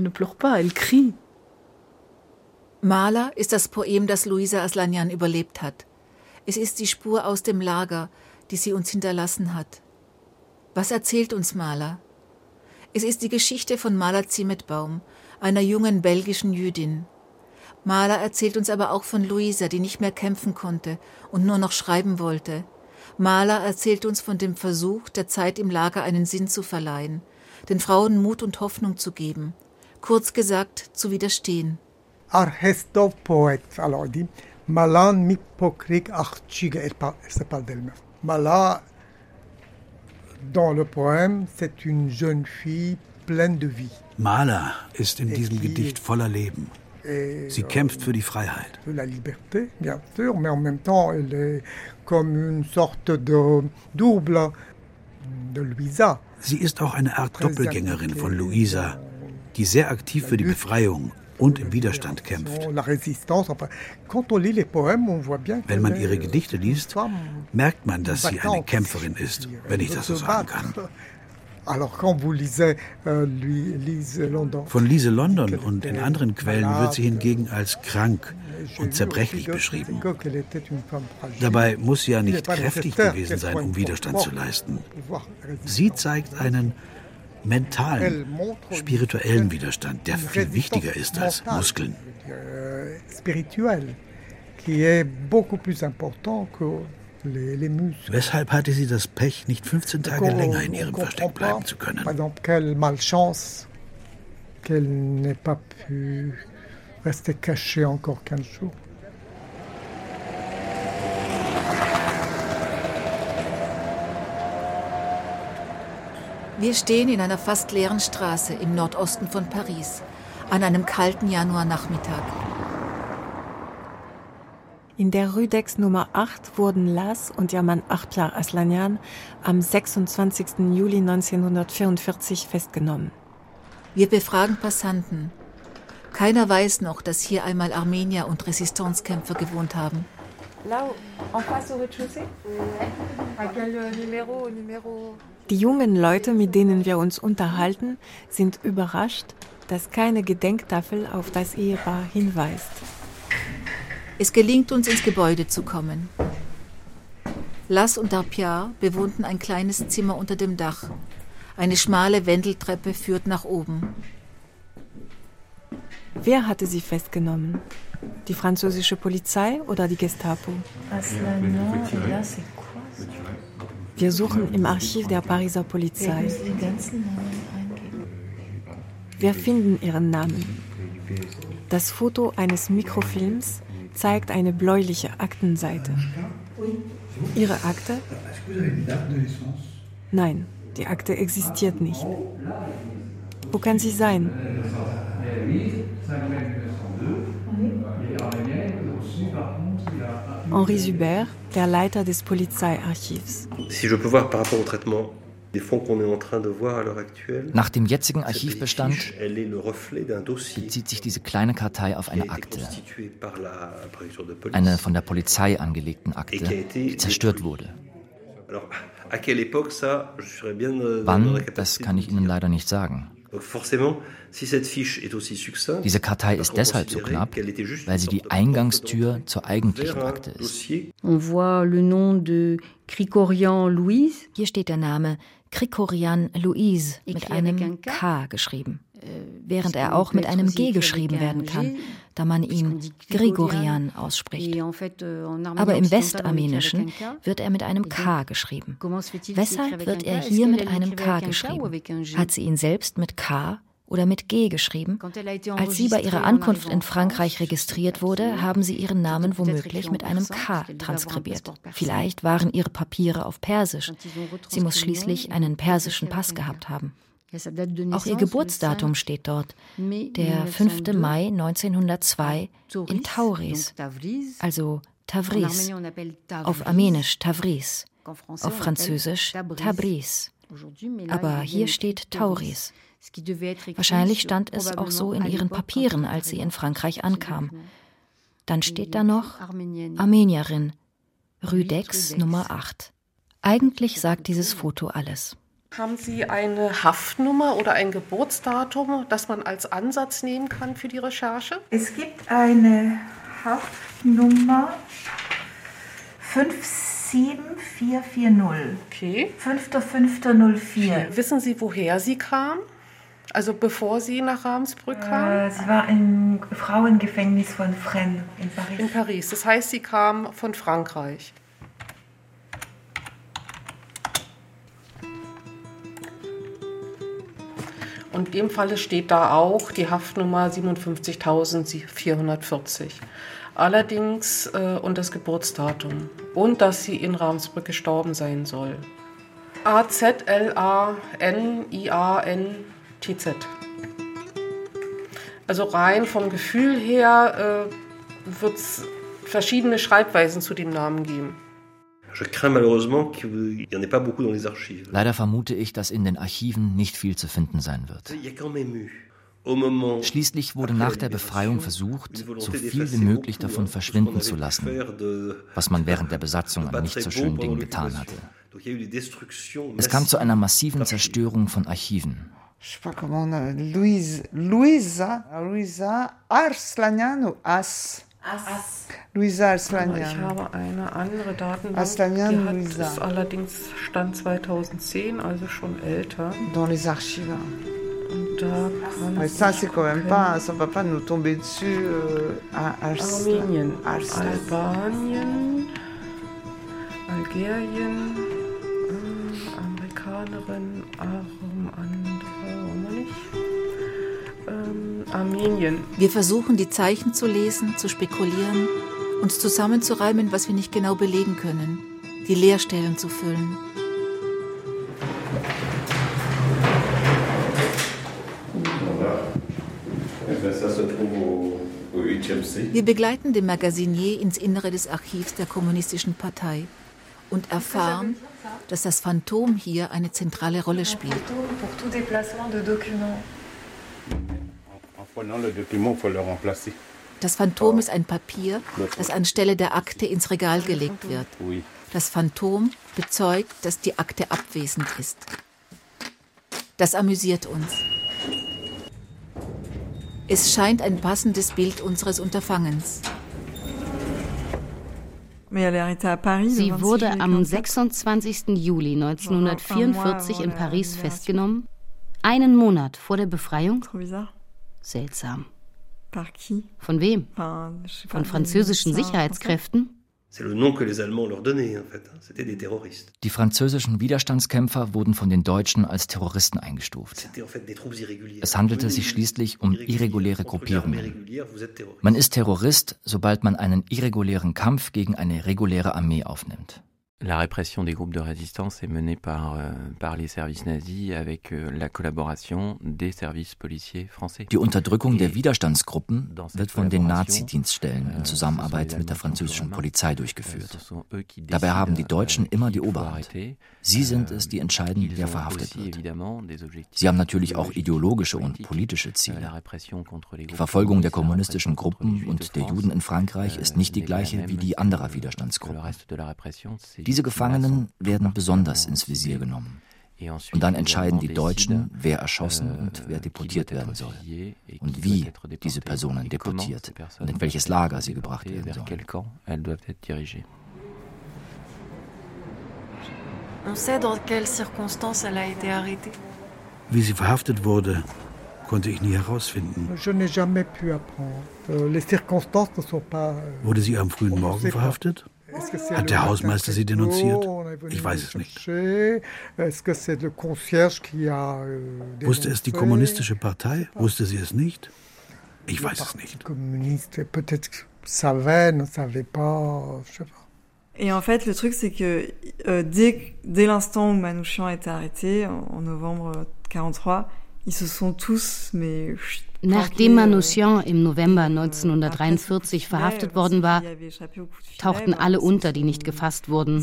Mala ist das Poem, das Louisa Aslanyan überlebt hat. Es ist die Spur aus dem Lager, die sie uns hinterlassen hat. Was erzählt uns Mala? Es ist die Geschichte von Mala Zimetbaum, einer jungen belgischen Jüdin. Mala erzählt uns aber auch von Louisa, die nicht mehr kämpfen konnte und nur noch schreiben wollte. Mala erzählt uns von dem Versuch, der Zeit im Lager einen Sinn zu verleihen, den Frauen Mut und Hoffnung zu geben, kurz gesagt, zu widerstehen. Arhestov poète. Alors, il dit Mala mi pokrik archiga Sepaldelma. Mala, dans le poème, c'est une jeune fille pleine de vie. Mala ist in diesem Gedicht voller Leben. Sie kämpft für die Freiheit. Für la liberté, bien sûr, mais en même temps, elle est comme une sorte de double de Louisa. Sie ist auch eine Art Doppelgängerin von Louisa, die sehr aktiv für die Befreiung und im Widerstand kämpft. Wenn man ihre Gedichte liest, merkt man, dass sie eine Kämpferin ist, wenn ich das so sagen kann. Von Lise London und in anderen Quellen wird sie hingegen als krank und zerbrechlich beschrieben. Dabei muss sie ja nicht kräftig gewesen sein, um Widerstand zu leisten. Sie zeigt einen mentalen, spirituellen Widerstand, der viel wichtiger ist als Muskeln. Weshalb hatte sie das Pech, nicht 15 Tage länger in ihrem Versteck bleiben zu können? Wir stehen in einer fast leeren Straße im Nordosten von Paris, an einem kalten Januarnachmittag. In der Rue d'Aix Nummer 8 wurden Las und ihr Mann Akhtar Aslanyan am 26. Juli 1944 festgenommen. Wir befragen Passanten. Keiner weiß noch, dass hier einmal Armenier und Resistancekämpfer gewohnt haben. Die jungen Leute, mit denen wir uns unterhalten, sind überrascht, dass keine Gedenktafel auf das Ehepaar hinweist. Es gelingt uns, ins Gebäude zu kommen. Las und Darpiar bewohnten ein kleines Zimmer unter dem Dach. Eine schmale Wendeltreppe führt nach oben. Wer hatte sie festgenommen? Die französische Polizei oder die Gestapo? Wir suchen im Archiv der Pariser Polizei. Wir finden ihren Namen. Das Foto eines Mikrofilms zeigt eine bläuliche Aktenseite. Ihre Akte? Nein, die Akte existiert nicht. Wo kann sie sein? Henri Subert, der Leiter des Polizeiarchivs. Si je peux voir par rapport au traitement des fonds qu'on est en train de voir à l'heure actuelle. Nach dem jetzigen Archivbestand bezieht sich diese kleine Kartei auf eine Akte. Eine von der Polizei angelegten Akte, die zerstört wurde. Wann, das kann ich Ihnen leider nicht sagen. Diese Kartei ist deshalb so knapp, weil sie die Eingangstür zur eigentlichen Akte ist. Hier steht der Name Krikorian Louise mit einem K geschrieben, während er auch mit einem G geschrieben werden kann, da man ihn Grigorian ausspricht. Aber im Westarmenischen wird er mit einem K geschrieben. Weshalb wird er hier mit einem K geschrieben? Hat sie ihn selbst mit K oder mit G geschrieben? Als sie bei ihrer Ankunft in Frankreich registriert wurde, haben sie ihren Namen womöglich mit einem K transkribiert. Vielleicht waren ihre Papiere auf Persisch. Sie muss schließlich einen persischen Pass gehabt haben. Auch ihr Geburtsdatum steht dort, der 5. Mai 1902 in Tauris, also Tavris, auf Armenisch Tavris, auf Französisch Tabriz. Aber hier steht Tauris. Wahrscheinlich stand es auch so in ihren Papieren, als sie in Frankreich ankam. Dann steht da noch Armenierin, Rue d'Aix Nummer 8. Eigentlich sagt dieses Foto alles. Haben Sie eine Haftnummer oder ein Geburtsdatum, das man als Ansatz nehmen kann für die Recherche? Es gibt eine Haftnummer 57440. Okay. 5.5.04. Wissen Sie, woher sie kam? Also bevor sie nach Ravensbrück kam? Sie war im Frauengefängnis von Fresnes in Paris. In Paris. Das heißt, sie kam von Frankreich. Und in dem Falle steht da auch die Haftnummer 57.440. Allerdings und das Geburtsdatum. Und dass sie in Ravensbrück gestorben sein soll. AZLANIANTZ. Also rein vom Gefühl her wird es verschiedene Schreibweisen zu dem Namen geben. Leider vermute ich, dass in den Archiven nicht viel zu finden sein wird. Schließlich wurde nach der Befreiung versucht, so viel wie möglich davon verschwinden zu lassen, was man während der Besatzung an nicht so schönen Dingen getan hatte. Es kam zu einer massiven Zerstörung von Archiven. Luisa Arslanian. Luisa Arslanian. Ich habe eine andere Datenbank. Arslanian, die hat Luisa. es allerdings Stand 2010, also schon älter. Dans les archives. Und da kann ça, c'est quand même pas, ça va pas nous tomber dessus. Armenien, Albanien, Algerien, Amerikanerin, Armenien. Wir versuchen, die Zeichen zu lesen, zu spekulieren, uns zusammenzureimen, was wir nicht genau belegen können, die Leerstellen zu füllen. Wir begleiten den Magasinier ins Innere des Archivs der Kommunistischen Partei und erfahren, dass das Phantom hier eine zentrale Rolle spielt. Das Phantom ist ein Papier, das anstelle der Akte ins Regal gelegt wird. Das Phantom bezeugt, dass die Akte abwesend ist. Das amüsiert uns. Es scheint ein passendes Bild unseres Unterfangens. Sie wurde am 26. Juli 1944 in Paris festgenommen, einen Monat vor der Befreiung. Seltsam. Von wem? Von französischen Sicherheitskräften? Die französischen Widerstandskämpfer wurden von den Deutschen als Terroristen eingestuft. Es handelte sich schließlich um irreguläre Gruppierungen. Man ist Terrorist, sobald man einen irregulären Kampf gegen eine reguläre Armee aufnimmt. La répression des groupes de résistance est menée par les services nazis avec la collaboration des services policiers français. Die Unterdrückung der Widerstandsgruppen wird von den Nazi-Dienststellen in Zusammenarbeit mit der französischen Polizei durchgeführt. Dabei haben die Deutschen immer die Oberhand. Sie sind es, die entscheiden, wer verhaftet wird. Sie haben natürlich auch ideologische und politische Ziele. Die Verfolgung der kommunistischen Gruppen und der Juden in Frankreich ist nicht die gleiche wie die anderer Widerstandsgruppen. Diese Gefangenen werden besonders ins Visier genommen. Und dann entscheiden die Deutschen, wer erschossen und wer deportiert werden soll. Und wie diese Personen deportiert und in welches Lager sie gebracht werden sollen. Wie sie verhaftet wurde, konnte ich nie herausfinden. Wurde sie am frühen Morgen verhaftet? Hat der Hausmeister sie denunziert? Ich weiß es nicht. Wusste es die kommunistische Partei? Wusste sie es nicht? Ich weiß es nicht. Et en fait, le truc, c'est que dès l'instant où Manouchian a été arrêté, en novembre 1943, ils se sont tous, Nachdem Manouchian im November 1943 verhaftet worden war, tauchten alle unter, die nicht gefasst wurden.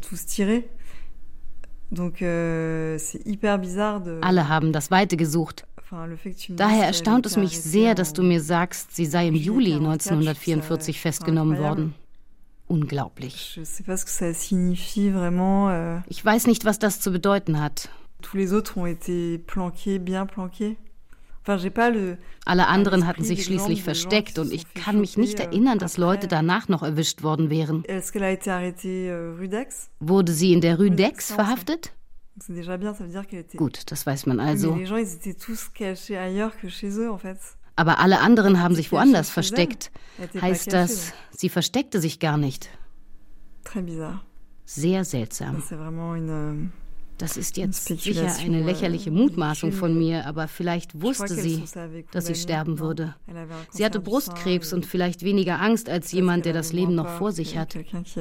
Alle haben das Weite gesucht. Daher erstaunt es mich sehr, dass du mir sagst, sie sei im Juli 1944 festgenommen worden. Unglaublich. Ich weiß nicht, was das zu bedeuten hat. Alle anderen hatten sich schließlich versteckt und ich kann mich nicht erinnern, dass Leute danach noch erwischt worden wären. Wurde sie in der Rue d'Aix verhaftet? Gut, das weiß man also. Aber alle anderen haben sich woanders versteckt. Heißt das, sie versteckte sich gar nicht? Sehr seltsam. Das ist jetzt sicher eine lächerliche Mutmaßung von mir, aber vielleicht wusste sie, dass sie sterben würde. Sie hatte Brustkrebs und vielleicht weniger Angst als jemand, der das Leben noch vor sich hat.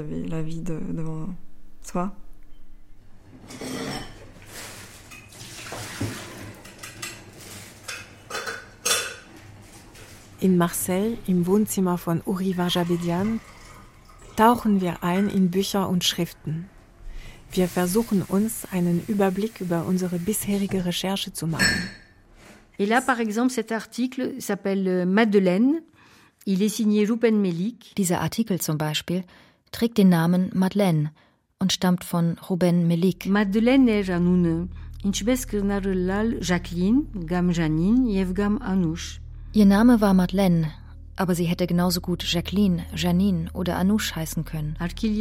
In Marseille, im Wohnzimmer von Uri Vajabedian, tauchen wir ein in Bücher und Schriften. Wir versuchen uns einen Überblick über unsere bisherige Recherche zu machen. Et là, par exemple, cet article s'appelle Madeleine. Il est signé Ruben Melik. Dieser Artikel zum Beispiel trägt den Namen Madeleine und stammt von Ruben Melik. Madeleine era nun inchbesk narlal Jacqueline, gam Janine, Yevgam Anoush. Ihr Name war Madeleine, aber sie hätte genauso gut Jacqueline, Janine oder Anoush heißen können.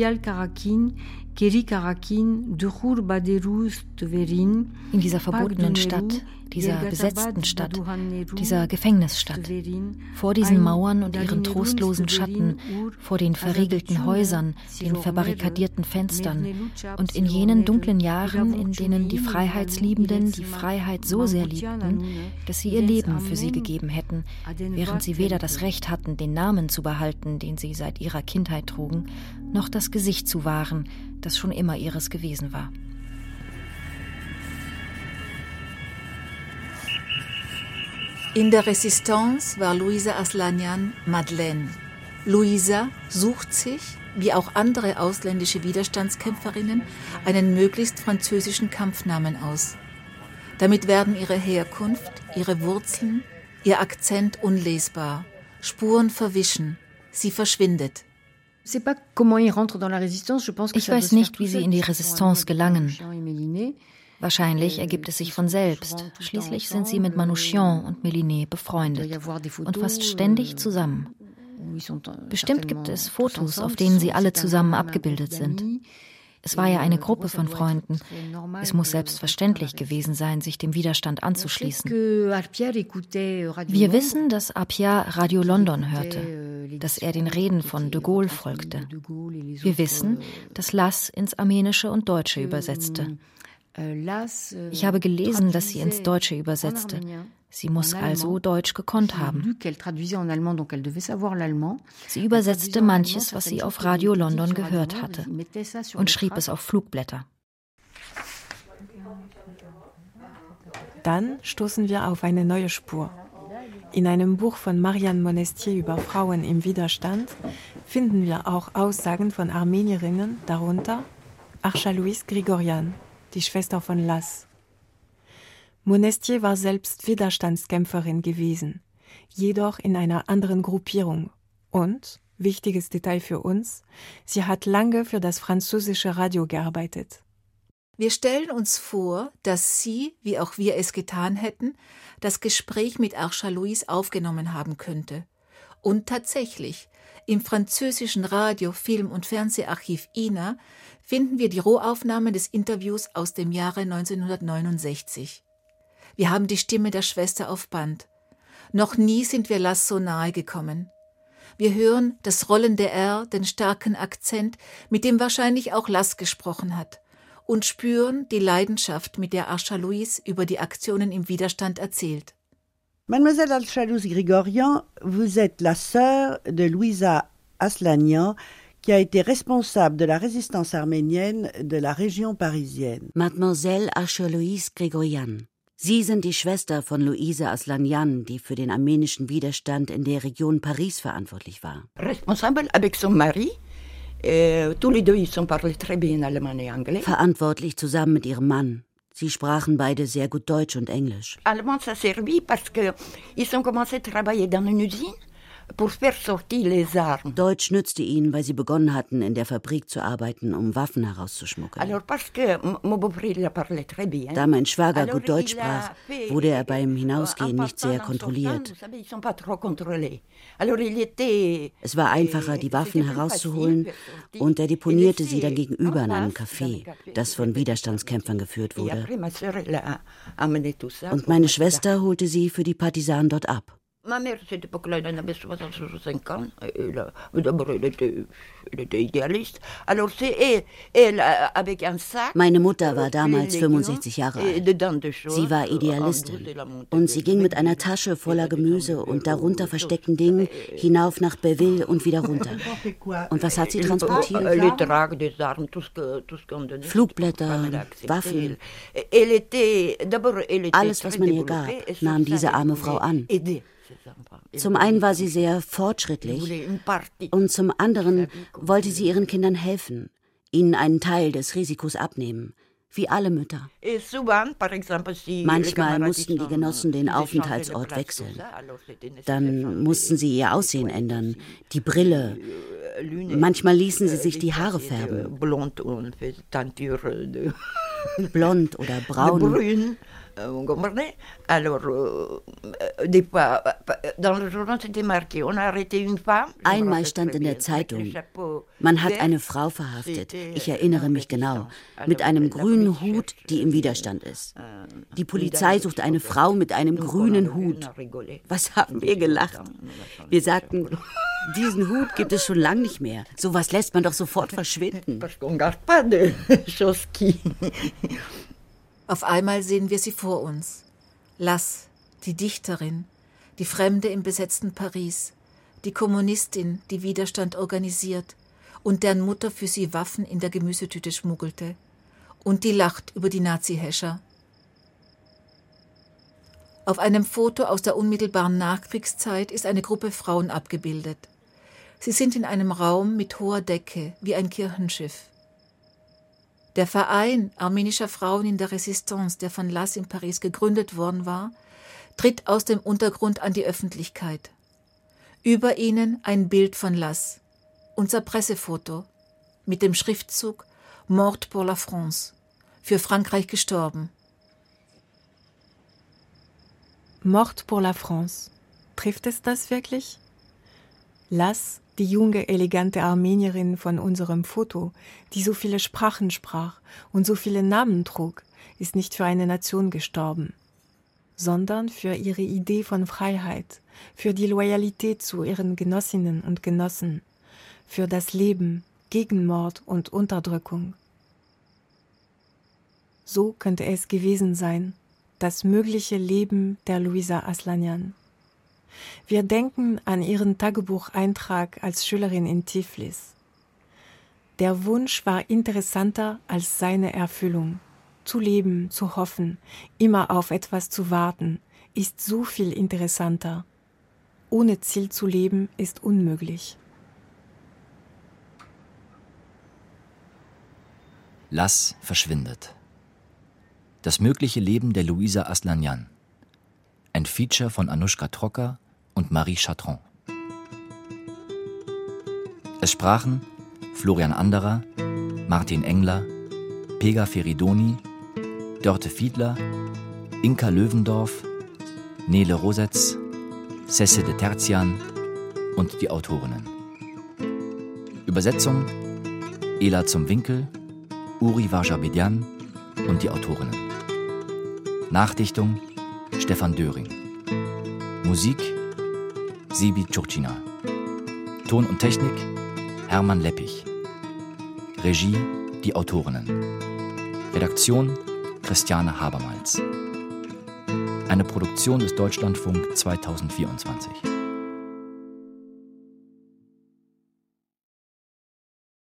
In dieser verbotenen Stadt, dieser besetzten Stadt, dieser Gefängnisstadt, vor diesen Mauern und ihren trostlosen Schatten, vor den verriegelten Häusern, den verbarrikadierten Fenstern und in jenen dunklen Jahren, in denen die Freiheitsliebenden die Freiheit so sehr liebten, dass sie ihr Leben für sie gegeben hätten, während sie weder das Recht hatten, den Namen zu behalten, den sie seit ihrer Kindheit trugen, noch das Gesicht zu wahren, das schon immer ihres gewesen war. In der Resistance war Louisa Aslanian Madeleine. Louisa sucht sich, wie auch andere ausländische Widerstandskämpferinnen, einen möglichst französischen Kampfnamen aus. Damit werden ihre Herkunft, ihre Wurzeln, ihr Akzent unlesbar, Spuren verwischen, sie verschwindet. Ich weiß nicht, wie sie in die Resistance gelangen. Wahrscheinlich ergibt es sich von selbst. Schließlich sind sie mit Manouchian und Méliné befreundet und fast ständig zusammen. Bestimmt gibt es Fotos, auf denen sie alle zusammen abgebildet sind. Es war ja eine Gruppe von Freunden. Es muss selbstverständlich gewesen sein, sich dem Widerstand anzuschließen. Wir wissen, dass Appiah Radio London hörte, dass er den Reden von de Gaulle folgte. Wir wissen, dass Lass ins Armenische und Deutsche übersetzte. Ich habe gelesen, dass sie ins Deutsche übersetzte. Sie muss also Deutsch gekonnt haben. Sie übersetzte manches, was sie auf Radio London gehört hatte, und schrieb es auf Flugblätter. Dann stoßen wir auf eine neue Spur. In einem Buch von Marianne Monestier über Frauen im Widerstand finden wir auch Aussagen von Armenierinnen, darunter Arsha Louise Grigorian, die Schwester von Lass. Monestier war selbst Widerstandskämpferin gewesen, jedoch in einer anderen Gruppierung. Und, wichtiges Detail für uns, sie hat lange für das französische Radio gearbeitet. Wir stellen uns vor, dass sie, wie auch wir es getan hätten, das Gespräch mit Arsha Louise aufgenommen haben könnte. Und tatsächlich, im französischen Radio-, Film- und Fernseharchiv INA finden wir die Rohaufnahmen des Interviews aus dem Jahre 1969. Wir haben die Stimme der Schwester auf Band. Noch nie sind wir Lass so nahe gekommen. Wir hören das rollende R, den starken Akzent, mit dem wahrscheinlich auch Lass gesprochen hat, und spüren die Leidenschaft, mit der Arsha Louise über die Aktionen im Widerstand erzählt. Mademoiselle Arsha Louise Grigorian, vous êtes la sœur de Louisa Aslanian, qui a été responsable de la résistance arménienne de la région parisienne. Mademoiselle Ascher-Louise Grégorian. Sie sind die Schwester von Louise Aslanyan, die für den armenischen Widerstand in der Region Paris verantwortlich war. Responsable avec son mari. Tous les deux, ils sont parlé très bien allemand et anglais. Verantwortlich zusammen mit ihrem Mann. Sie sprachen beide sehr gut Deutsch und Englisch. Allemand, ça servit parce que ils ont commencé à travailler dans une usine. Deutsch nützte ihnen, weil sie begonnen hatten, in der Fabrik zu arbeiten, um Waffen herauszuschmuggeln. Da mein Schwager gut Deutsch sprach, wurde er beim Hinausgehen nicht sehr kontrolliert. Es war einfacher, die Waffen herauszuholen, und er deponierte sie dann gegenüber in einem Café, das von Widerstandskämpfern geführt wurde. Und meine Schwester holte sie für die Partisanen dort ab. Ma mère, à cette époque-là, elle en avait 65 ans. D'abord, elle était idéaliste. Alors, c'est elle, avec un sac. Meine Mutter war damals 65 Jahre alt. Sie war Idealistin. Und sie ging mit einer Tasche voller Gemüse und darunter versteckten Dingen hinauf nach Belleville und wieder runter. Und was hat sie transportiert? Flugblätter, Waffen. Alles, was man ihr gab, nahm diese arme Frau an. Zum einen war sie sehr fortschrittlich und zum anderen wollte sie ihren Kindern helfen, ihnen einen Teil des Risikos abnehmen, wie alle Mütter. Manchmal mussten die Genossen den Aufenthaltsort wechseln. Dann mussten sie ihr Aussehen ändern, die Brille. Manchmal ließen sie sich die Haare färben. Blond oder braun. Einmal stand in der Zeitung, man hat eine Frau verhaftet, ich erinnere mich genau, mit einem grünen Hut, die im Widerstand ist. Die Polizei sucht eine Frau mit einem grünen Hut. Was haben wir gelacht? Wir sagten, diesen Hut gibt es schon lange nicht mehr. Sowas lässt man doch sofort verschwinden. Auf einmal sehen wir sie vor uns. Lass, die Dichterin, die Fremde im besetzten Paris, die Kommunistin, die Widerstand organisiert und deren Mutter für sie Waffen in der Gemüsetüte schmuggelte. Und die lacht über die Nazi-Häscher. Auf einem Foto aus der unmittelbaren Nachkriegszeit ist eine Gruppe Frauen abgebildet. Sie sind in einem Raum mit hoher Decke, wie ein Kirchenschiff. Der Verein armenischer Frauen in der Resistance, der von Lass in Paris gegründet worden war, tritt aus dem Untergrund an die Öffentlichkeit. Über ihnen ein Bild von Lass, unser Pressefoto, mit dem Schriftzug Mort pour la France, für Frankreich gestorben. Mort pour la France. Trifft es das wirklich? Lass, die junge, elegante Armenierin von unserem Foto, die so viele Sprachen sprach und so viele Namen trug, ist nicht für eine Nation gestorben, sondern für ihre Idee von Freiheit, für die Loyalität zu ihren Genossinnen und Genossen, für das Leben gegen Mord und Unterdrückung. So könnte es gewesen sein, das mögliche Leben der Louisa Aslanyan. Wir denken an ihren Tagebucheintrag als Schülerin in Tiflis. Der Wunsch war interessanter als seine Erfüllung. Zu leben, zu hoffen, immer auf etwas zu warten, ist so viel interessanter. Ohne Ziel zu leben ist unmöglich. Lass verschwindet. Das mögliche Leben der Louisa Aslanyan. Ein Feature von Anushka Trocker und Marie Chatron. Es sprachen Florian Anderer, Martin Engler, Pega Feridoni, Dörte Fiedler, Inka Löwendorf, Nele Rosetz, Cesse de Terzian und die Autorinnen. Übersetzung Ela zum Winkel, Uri Varjabedian und die Autorinnen. Nachdichtung Stefan Döring. Musik Sebi Tschurcina. Ton und Technik Hermann Leppich. Regie die Autorinnen. Redaktion Christiane Habermals. Eine Produktion des Deutschlandfunk 2024.